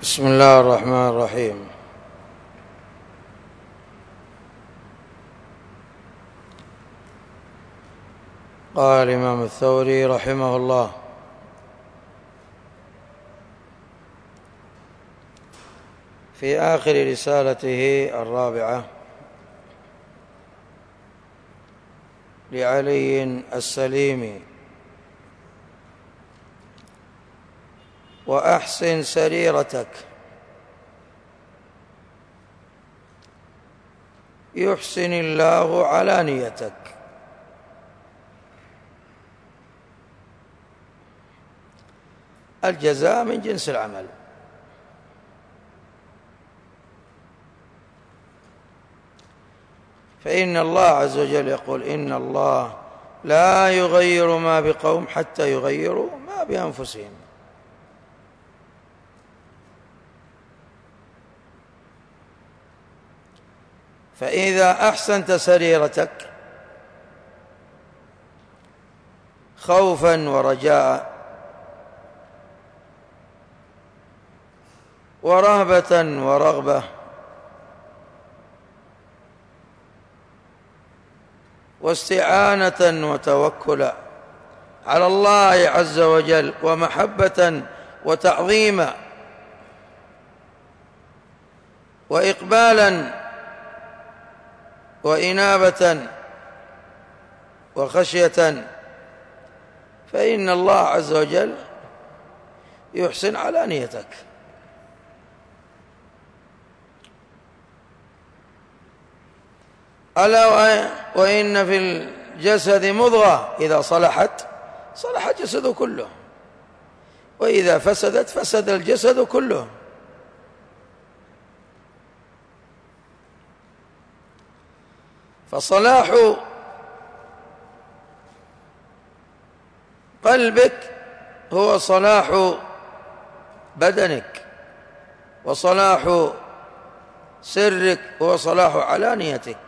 بسم الله الرحمن الرحيم. قال الإمام الثوري رحمه الله: في آخر رسالته الرابعة لعلي السليمي: وأحسن سريرتك يحسن الله علانيتك. الجزاء من جنس العمل. فإن الله عز وجل يقول: إن الله لا يغير ما بقوم حتى يغيروا ما بأنفسهم. فإذا أحسنت سريرتك خوفا ورجاء ورهبة ورغبة واستعانة وتوكلا على الله عز وجل ومحبة وتعظيما وإقبالا وإنابة وخشية، فإن الله عز وجل يحسن علانيتك. ألا وإن في الجسد مضغة إذا صلحت صلح الجسد كله، وإذا فسدت فسد الجسد كله. فصلاح قلبك هو صلاح بدنك، وصلاح سرك هو صلاح علانيتك.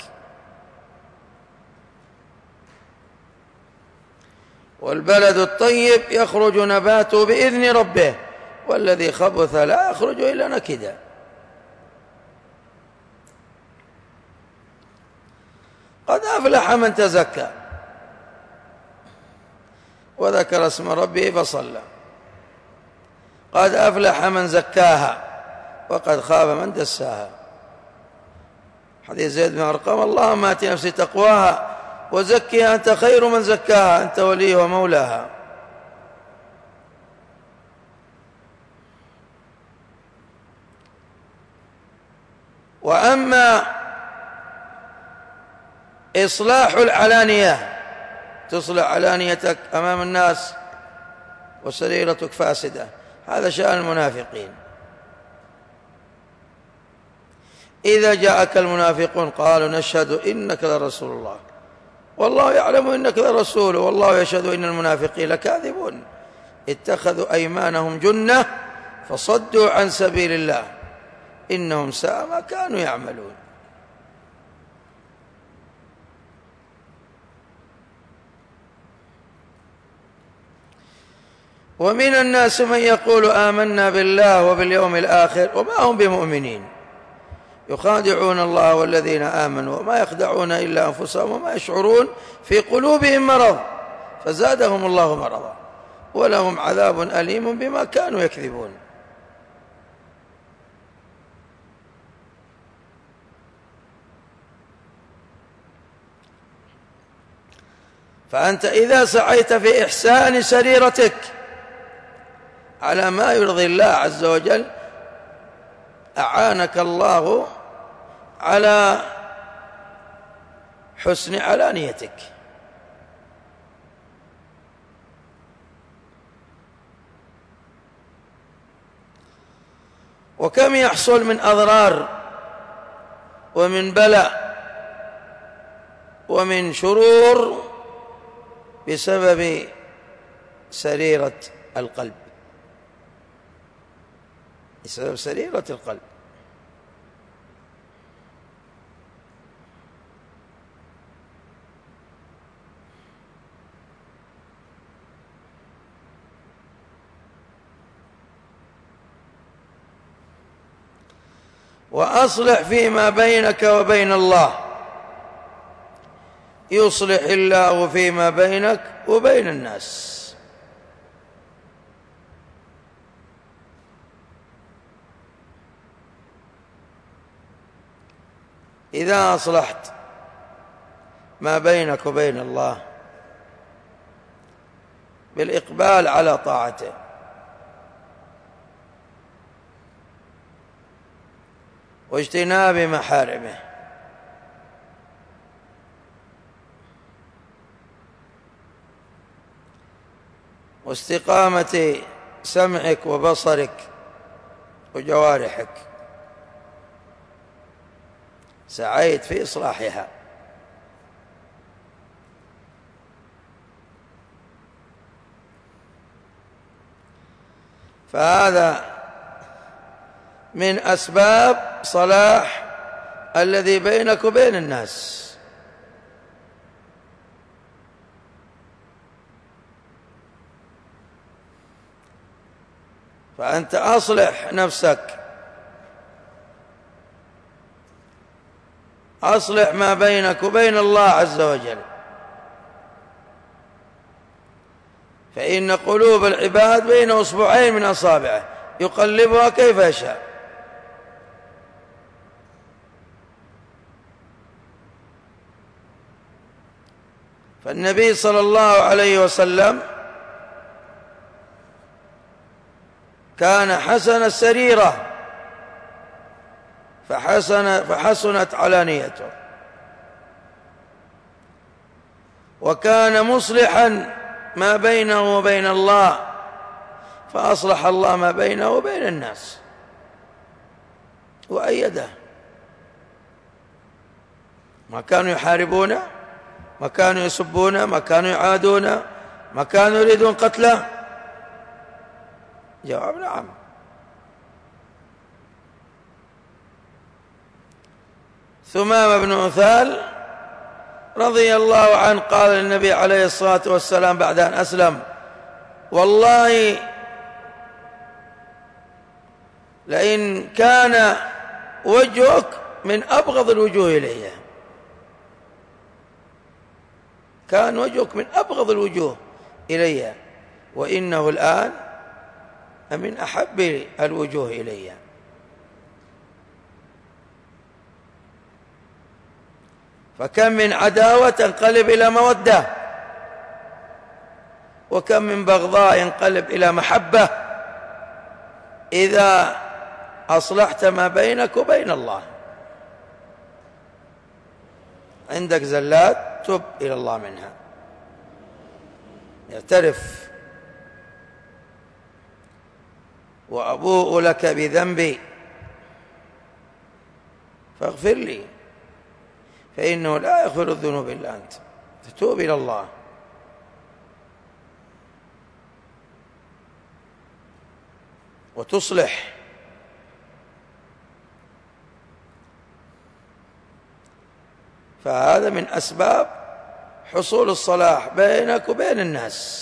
والبلد الطيب يخرج نباته بإذن ربه، والذي خبث لا يخرج إلا نكدا. قد أفلح من تزكى وذكر اسم ربه فصلى. قد أفلح من زكاها وقد خاب من دساها. حديث زيد بن أرقم: اللهم آت نفسي تقواها وزكها أنت خير من زكاها أنت ولي ومولاها. وأما إصلاح العلانية، تصلح علانيتك أمام الناس وسريرتك فاسدة، هذا شأن المنافقين. إذا جاءك المنافقون قالوا نشهد إنك لرسول الله والله يعلم إنك لرسول والله يشهد إن المنافقين لكاذبون اتخذوا أيمانهم جنة فصدوا عن سبيل الله إنهم ساء ما كانوا يعملون. ومن الناس من يقول آمنا بالله وباليوم الآخر وما هم بمؤمنين يخادعون الله والذين آمنوا وما يخدعون إلا أنفسهم وما يشعرون في قلوبهم مرض فزادهم الله مرضا ولهم عذاب أليم بما كانوا يكذبون. فأنت إذا سعيت في إحسان سريرتك على ما يرضي الله عز وجل أعانك الله على حسن علانيتك. وكم يحصل من أضرار ومن بلاء ومن شرور بسبب سريرة القلب، بسبب سريرة القلب. وأصلح فيما بينك وبين الله يصلح الله فيما بينك وبين الناس. إذا أصلحت ما بينك وبين الله بالإقبال على طاعته واجتناب محارمه واستقامة سمعك وبصرك وجوارحك، سعيت في إصلاحها. فهذا من أسباب صلاح الذي بينك وبين الناس. فأنت أصلح نفسك، أصلح ما بينك وبين الله عز وجل، فإن قلوب العباد بين أصبعين من أصابعه يقلبها كيف يشاء. فالنبي صلى الله عليه وسلم كان حسن السريرة فحسنت علانيته، وكان مصلحا ما بينه وبين الله فأصلح الله ما بينه وبين الناس وأيده. ما كانوا يحاربونه، ما كانوا يسبونه، ما كانوا يعادونه، ما كانوا يريدون قتله. جواب نعم. ثمامة بن أثال رضي الله عنه قال للنبي عليه الصلاة والسلام بعد أن أسلم: والله لئن كان وجهك من أبغض الوجوه إلي، كان وجهك من أبغض الوجوه إلي، وإنه الآن من أحب الوجوه إلي. فكم من عداوة تنقلب إلى مودة، وكم من بغضاء ينقلب إلى محبة إذا أصلحت ما بينك وبين الله. عندك زلات تب إلى الله منها، اعترف: وأبوء لك بذنبي فاغفر لي فإنه لا يغفر الذنوب إلا أنت. تتوب إلى الله. وتصلح. فهذا من أسباب حصول الصلاح بينك وبين الناس.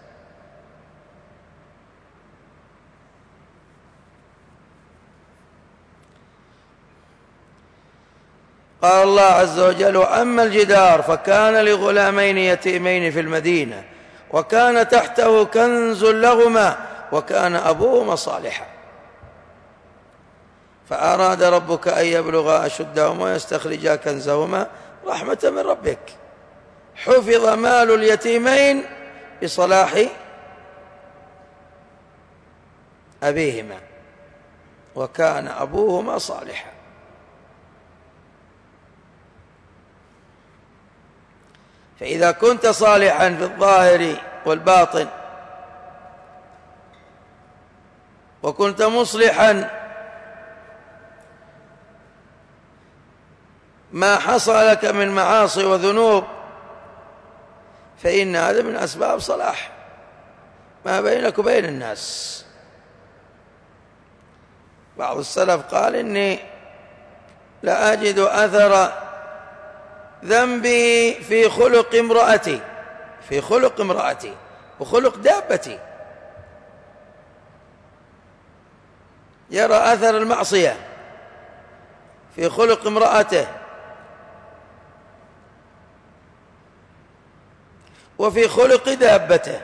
قال الله عز وجل: وأما الجدار فكان لغلامين يتيمين في المدينة وكان تحته كنز لهما وكان أبوهما صالحا فأراد ربك أن يبلغا أشدهما ويستخرجا كنزهما رحمة من ربك. حفظ مال اليتيمين بصلاح أبيهما وكان أبوهما صالحا. فإذا كنت صالحا في الظاهر والباطن وكنت مصلحا ما حصل لك من معاصي وذنوب فإن هذا من أسباب صلاح ما بينك وبين الناس. بعض السلف قال: إني لا أجد أثر ذنبي في خلق امرأتي، في خلق امرأتي وخلق دابتي. يرى أثر المعصية في خلق امرأته، وفي خلق دابته.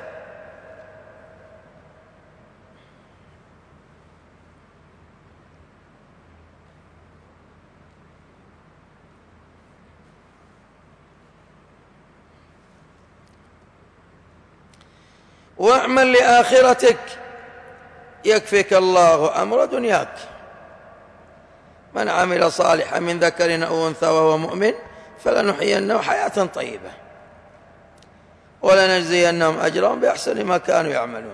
واعمل لآخرتك يكفيك الله أمر دنياك. من عمل صالحا من ذكر أو أنثى وهو مؤمن فلنحيينه حياة طيبة ولنجزينهم أجرهم بأحسن ما كانوا يعملون.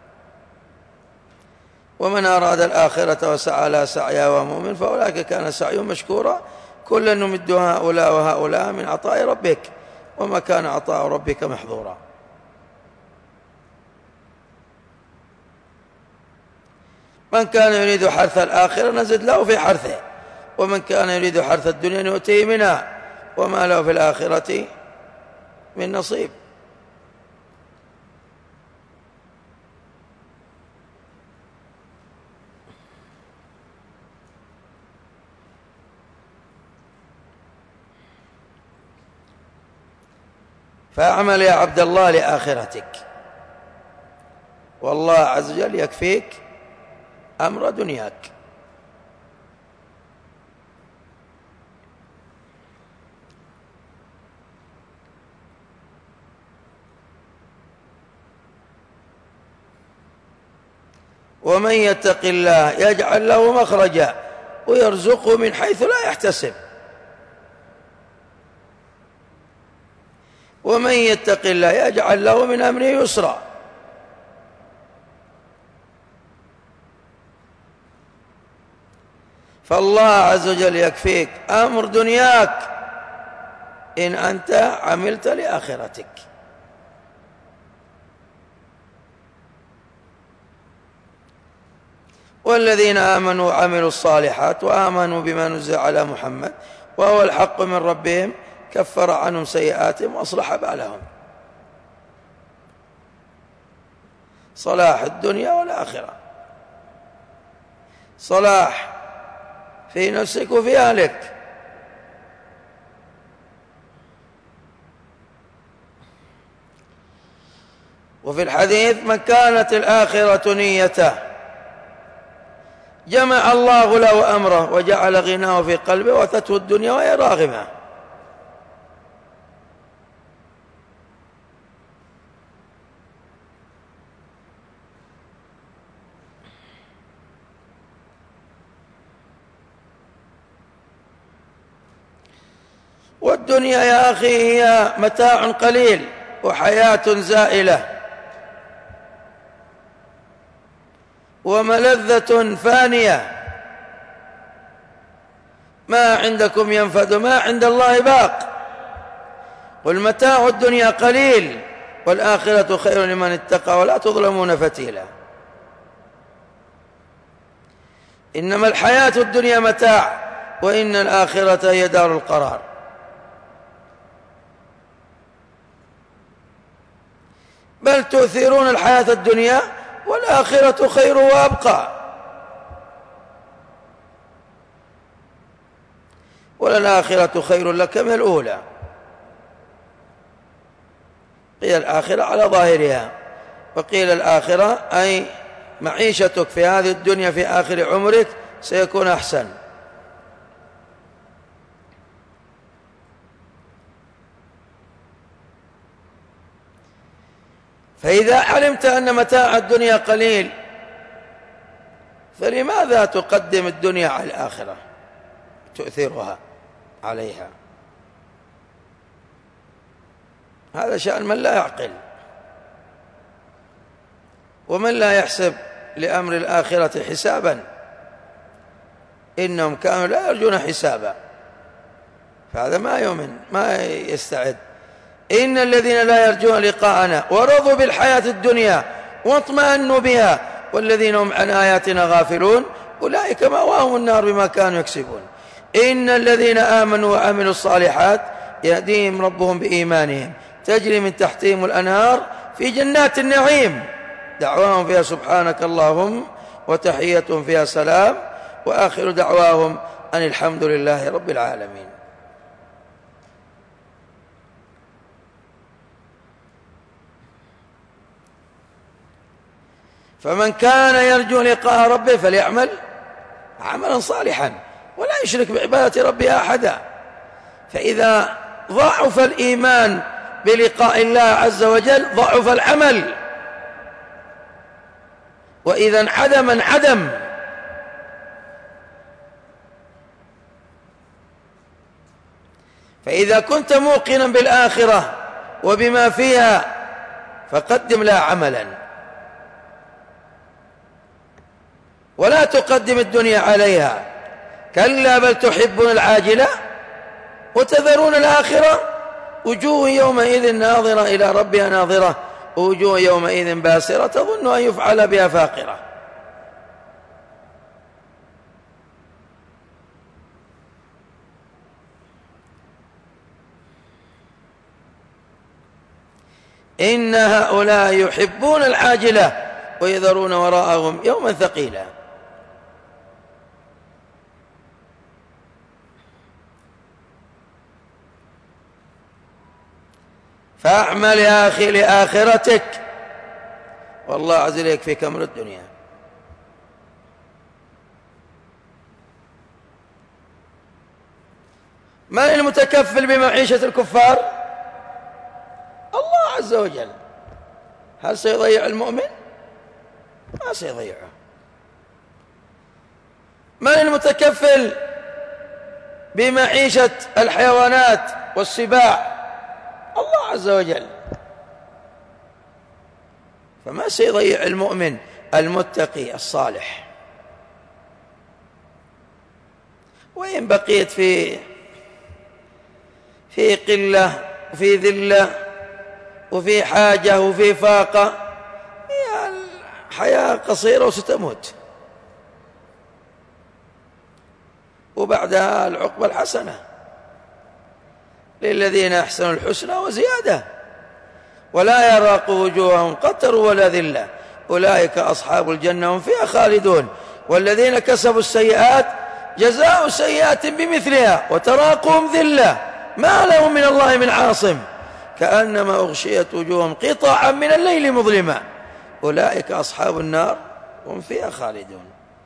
ومن أراد الآخرة وسعى لها سعيها وهو مؤمن فأولئك كان سعيهم مشكورا كلا نمد هؤلاء وهؤلاء من عطاء ربك وما كان عطاء ربك محظورا. من كان يريد حرث الآخرة نزد له في حرثه ومن كان يريد حرث الدنيا نؤتيه منها وما له في الآخرة من نصيب. فاعمل يا عبد الله لآخرتك والله عز وجل يكفيك أمر دنياك. ومن يتق الله يجعل له مخرجا ويرزقه من حيث لا يحتسب. ومن يتق الله يجعل له من أمره يسرا. فالله عز وجل يكفيك أمر دنياك إن أنت عملت لآخرتك. والذين آمنوا وعملوا الصالحات وآمنوا بما نزل على محمد وهو الحق من ربهم كفر عنهم سيئاتهم وأصلح بالهم. صلاح الدنيا والآخرة، صلاح في نفسك وفي أهلك. وفي الحديث من كانت الآخرة نيته جمع الله له أمره وجعل غناه في قلبه وأتته الدنيا وهي راغمة. والدنيا يا أخي هي متاع قليل وحياة زائلة وملذة فانية. ما عندكم ينفد ما عند الله باق. قل متاع الدنيا قليل والآخرة خير لمن اتقى ولا تظلمون فتيلا. إنما الحياة الدنيا متاع وإن الآخرة هي دار القرار. بل تؤثرون الحياة الدنيا والآخرة خير وأبقى. وللآخرة خير لك من الأولى. قيل الآخرة على ظاهرها وقيل الآخرة أي معيشتك في هذه الدنيا في آخر عمرك سيكون أحسن. فإذا علمت أن متاع الدنيا قليل فلماذا تقدم الدنيا على الآخرة تؤثرها عليها؟ هذا شأن من لا يعقل ومن لا يحسب لأمر الآخرة حسابا. إنهم كانوا لا يرجون حسابا فهذا ما يؤمن ما يستعد. إن الذين لا يرجون لقاءنا ورضوا بالحياة الدنيا واطمأنوا بها والذين هم عن آياتنا غافلون أولئك مأواهم النار بما كانوا يكسبون. إن الذين آمنوا وعملوا الصالحات يهديهم ربهم بإيمانهم تجري من تحتهم الأنهار في جنات النعيم دعواهم فيها سبحانك اللهم وتحيتهم فيها سلام وآخر دعواهم أن الحمد لله رب العالمين. فمن كان يرجو لقاء ربه فليعمل عملا صالحا ولا يشرك بعبادة ربه أحدا. فإذا ضعف الإيمان بلقاء الله عز وجل ضعف العمل، وإذا انعدم انعدم. فإذا كنت موقنا بالآخرة وبما فيها فقدم لها عملا، ولا تقدم الدنيا عليها. كلا بل تحبون العاجلة وتذرون الآخرة. وجوه يومئذ ناظرة إلى ربها ناظرة ووجوه يومئذ باسرة تظن أن يفعل بها فاقرة. إن هؤلاء يحبون العاجلة ويذرون وراءهم يوما ثقيلا. فاعمل يا أخي لآخرتك والله عز وجل يكفيك أمر الدنيا. من المتكفل بمعيشة الكفار؟ الله عز وجل. هل سيضيع المؤمن؟ ما سيضيعه. من المتكفل بمعيشة الحيوانات والسباع؟ الله عز وجل. فما سيضيع المؤمن المتقي الصالح. وإن بقيت في قلة وفي ذلة وفي حاجة وفي فاقة، هي الحياة قصيرة وستموت، وبعدها العقبى الحسنة للذين أحسنوا الحسنى وزيادة ولا يرهق وجوههم قتر ولا ذلة أولئك أصحاب الجنة هم فيها خالدون. والذين كسبوا السيئات جزاء سيئات بمثلها وتراقهم ذلة ما لهم من الله من عاصم كأنما أغشيت وجوههم قطعا من الليل مظلما أولئك أصحاب النار هم فيها خالدون.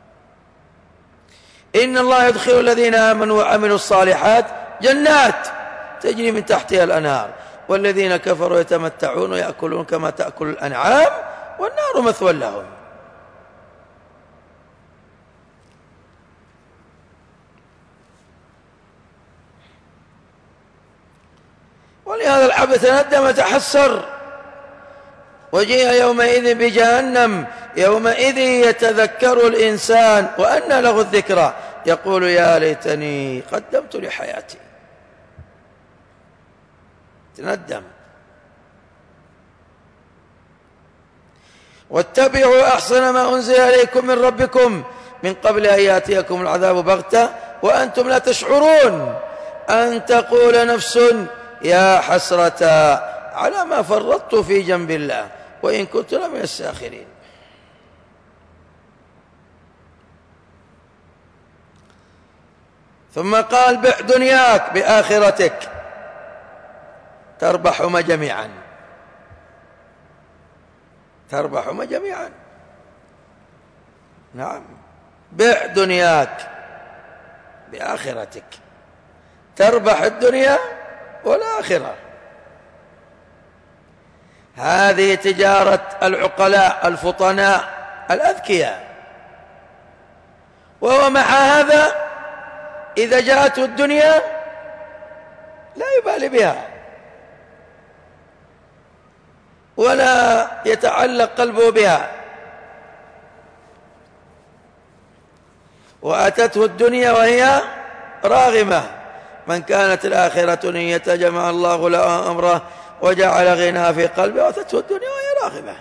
إن الله يدخل الذين آمنوا وعملوا الصالحات جنات تجري من تحتها الأنهار والذين كفروا يتمتعون ويأكلون كما تأكل الأنعام والنار مثوى لهم. ولهذا العبد تندم وتحسر وجيء يومئذ بجهنم يومئذ يتذكر الإنسان وأنى له الذكرى يقول يا ليتني قدمت لحياتي. تندم. واتبعوا أحسن ما أنزل إليكم من ربكم من قبل أن يأتيكم العذاب بغتة وأنتم لا تشعرون أن تقول نفس يا حسرة على ما فرطت في جنب الله وإن كنت لمن الساخرين. ثم قال بع دنياك بآخرتك تربحهما جميعا. تربحهما جميعا. نعم، بع دنياك بآخرتك تربح الدنيا والآخرة. هذه تجارة العقلاء الفطناء الأذكياء. وهو مع هذا إذا جاءته الدنيا لا يبالي بها ولا يتعلق قلبه بها. وأتته الدنيا وهي راغمة. من كانت الآخرة نية جمع الله له أمره وجعل غناها في قلبه وأتته الدنيا وهي راغمة.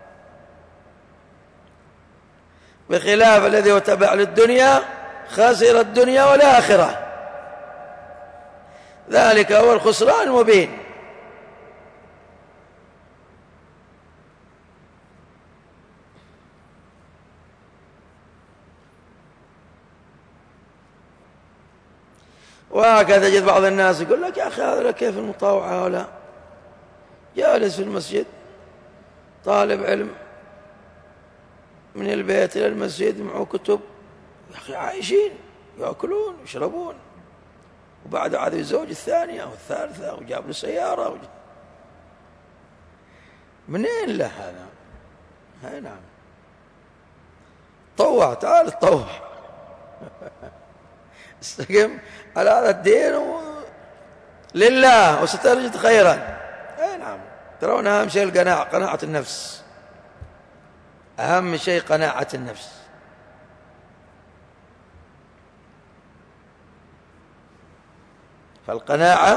بخلاف الذي هو تبع للدنيا خسر الدنيا والآخرة. ذلك هو الخسران المبين. وهكذا تجد بعض الناس يقول لك يا أخي هذا كيف المطاوعة هؤلاء، جالس في المسجد طالب علم من البيت إلى المسجد معه كتب، يا أخي عايشين يأكلون يشربون، وبعد هذه الزوج الثانية والثالثة وجاب له سيارة منين له هذا؟ هاي نعم، طوع، تعال تطوع استقم على هذا الدين لله وستجد خيرا. اي نعم، ترون اهم شيء القناعة، قناعة النفس، اهم شيء قناعة النفس. فالقناعة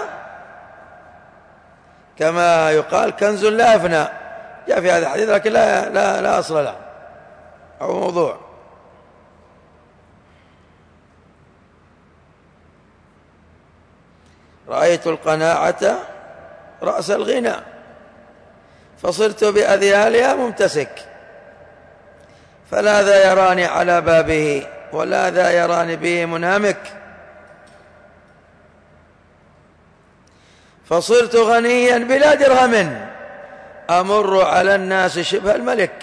كما يقال كنز لا يفنى، جاء في هذا الحديث لكن لا أصل له أو موضوع. رأيت القناعة رأس الغنى فصرت بأذيالها ممتسك، فلا ذا يراني على بابه ولا ذا يراني به منامك، فصرت غنيا بلا درهم أمر على الناس شبه الملك.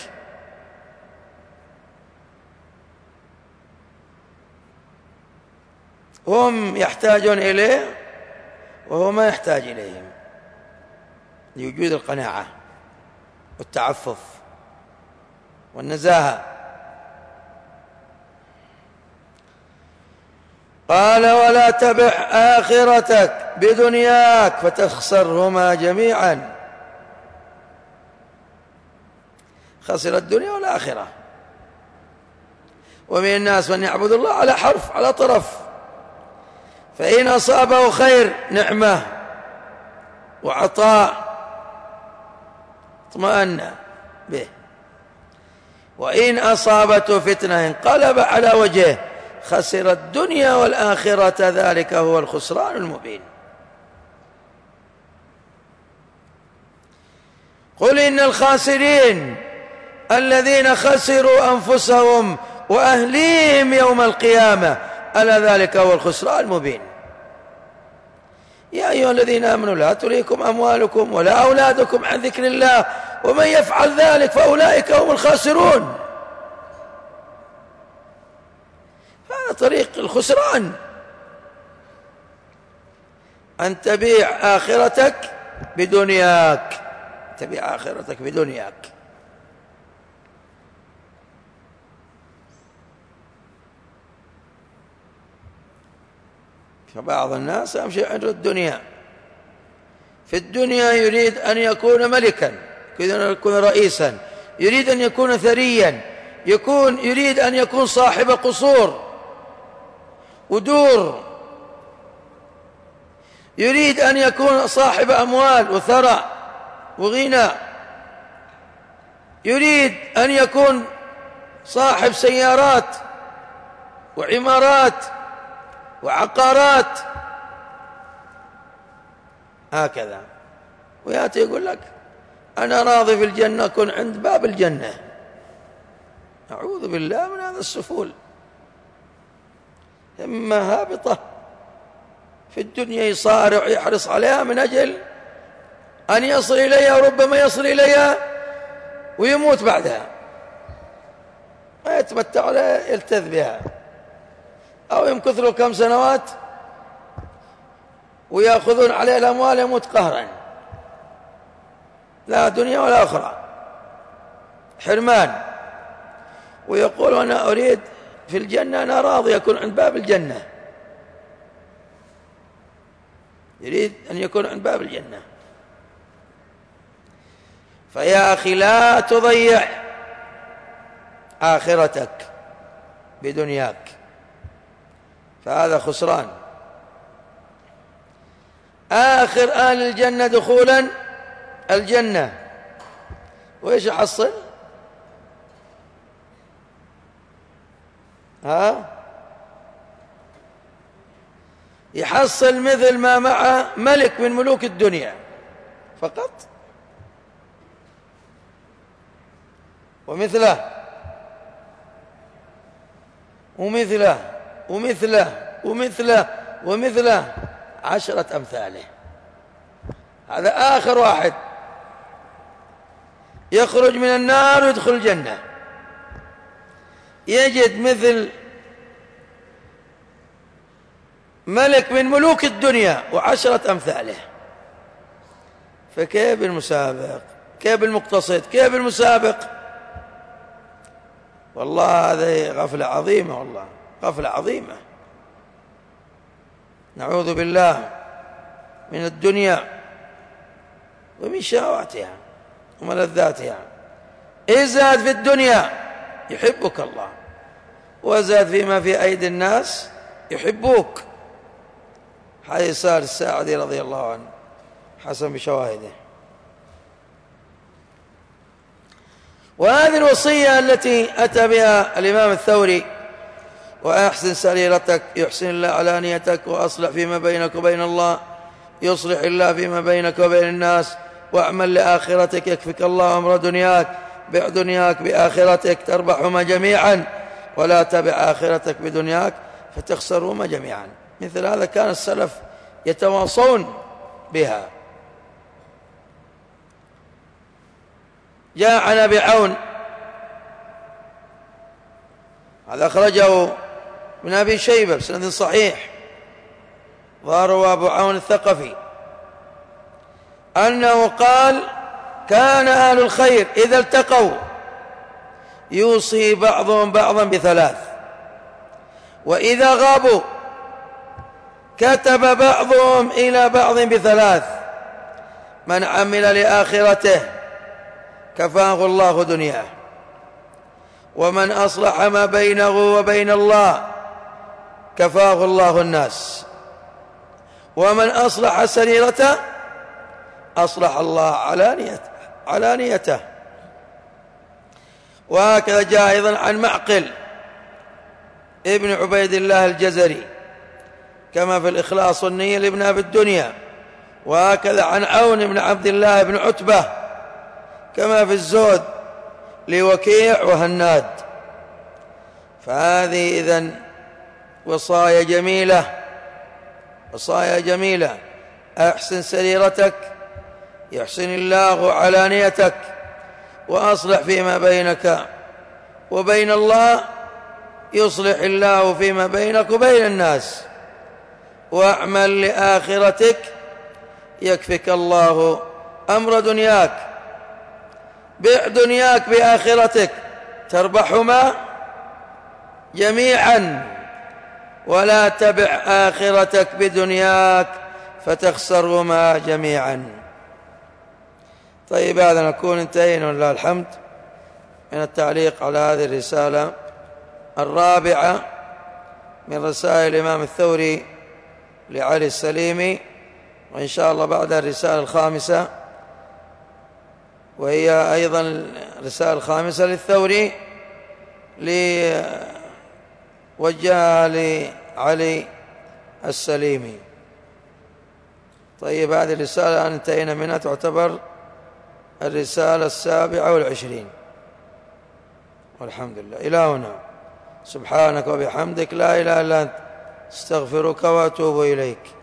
هم يحتاجون إليه وهو ما يحتاج إليهم لوجود القناعة والتعفف والنزاهة. قال ولا تبع آخرتك بدنياك فتخسرهما جميعا. خسر الدنيا والآخرة. ومن الناس من يعبد الله على حرف، على طرف، فإن أصابه خير نعمة وعطاء اطمأن به، وإن أصابته فتنة انقلب على وجهه خسر الدنيا والآخرة، ذلك هو الخسران المبين. قل إن الخاسرين الذين خسروا أنفسهم وأهليهم يوم القيامة ألا ذلك هو الخسران المبين. يا أيها الذين آمنوا لا تلهكم أموالكم ولا أولادكم عن ذكر الله ومن يفعل ذلك فأولئك هم الخاسرون. هذا طريق الخسران، أن تبيع آخرتك بدنياك، تبيع آخرتك بدنياك. فبعض الناس أمشي عنده الدنيا، في الدنيا يريد أن يكون ملكا، يريد أن يكون رئيسا، يريد أن يكون ثريا، يريد أن يكون صاحب قصور ودور، يريد أن يكون صاحب أموال وثراء وغنى، يريد أن يكون صاحب سيارات وعمارات وعقارات، هكذا. ويأتي يقول لك أنا راضي في الجنة، أكون عند باب الجنة. أعوذ بالله من هذا السفول. همة هابطة في الدنيا، يصارع يحرص عليها من أجل أن يصل إليها، وربما يصل إليها ويموت بعدها، ما يتمتع عليها، يلتذ بها، أو يمكث له كم سنوات ويأخذون عليه الأموال يموت قهرا، لا دنيا ولا أخرى، حرمان. ويقول أنا أريد في الجنة، أنا راضي أكون عند باب الجنة، يريد أن يكون عند باب الجنة. فيا أخي لا تضيع آخرتك بدنياك، فهذا خسران. آخر أهل الجنة دخولا الجنة وإيش يحصل؟ يحصل مثل ما مع ملك من ملوك الدنيا فقط، ومثله ومثله ومثله ومثله ومثله 10 أمثاله. هذا آخر واحد يخرج من النار ويدخل الجنة، يجد مثل ملك من ملوك الدنيا و10 أمثاله. فكيف المسابق؟ كيف المقتصد؟ كيف المسابق؟ والله هذه غفلة عظيمة، والله غفلة عظيمة. نعوذ بالله من الدنيا ومن شهواتها وملذاتها. ازهد في الدنيا يحبك الله، وازهد فيما في أيدي الناس يحبوك. حديث سهل الساعدي رضي الله عنه حسن بشواهده. وهذه الوصية التي أتى بها الإمام الثوري: وأحسن سريرتك يحسن الله علانيتك، وأصلح فيما بينك وبين الله يصلح الله فيما بينك وبين الناس، واعمل لآخرتك يكفك الله أمر دنياك، بع دنياك بآخرتك تربحهما جميعا، ولا تبع آخرتك بدنياك فتخسرهما جميعا. مثل هذا كان السلف يتواصون بها. جاء عن أبي عون، هذا أخرجه من أبي شيبة بسند صحيح، وروى أبو عون الثقفي أنه قال: كان أهل الخير إذا التقوا يوصي بعضهم بعضا ب3، وإذا غابوا كتب بعضهم إلى بعض ب3: من عمل لآخرته كفاه الله دنياه، ومن أصلح ما بينه وبين الله كفاه الله الناس، ومن أصلح سريرته أصلح الله علانيته. وهكذا جاء أيضا عن معقل ابن عبيد الله الجزري كما في الإخلاص والنية لابن أبي الدنيا، وهكذا عن عون بن عبد الله بن عتبة كما في الزهد لوكيع وهناد. فهذه إذن وصايا جميلة: أحسن سريرتك يحسن الله علانيتك، وأصلح فيما بينك وبين الله يصلح الله فيما بينك وبين الناس، واعمل لآخرتك يكفك الله أمر دنياك، بع دنياك بآخرتك تربحهما جميعا، ولا تبع آخرتك بدنياك فتخسرهما جميعا. طيب، هذا نكون انتهينا ولله الحمد من التعليق على هذه الرسالة الرابعة من رسائل الإمام الثوري لعلي السليمي، وإن شاء الله بعد الرسالة الخامسة، وهي أيضا الرسالة الخامسة للثوري وجهها لعلي السليمي. طيب، هذه الرسالة انتهينا منها، تعتبر الرسالة 27، والحمد لله. إلى هنا، سبحانك وبحمدك لا إله إلا أنت، استغفرك وأتوب إليك.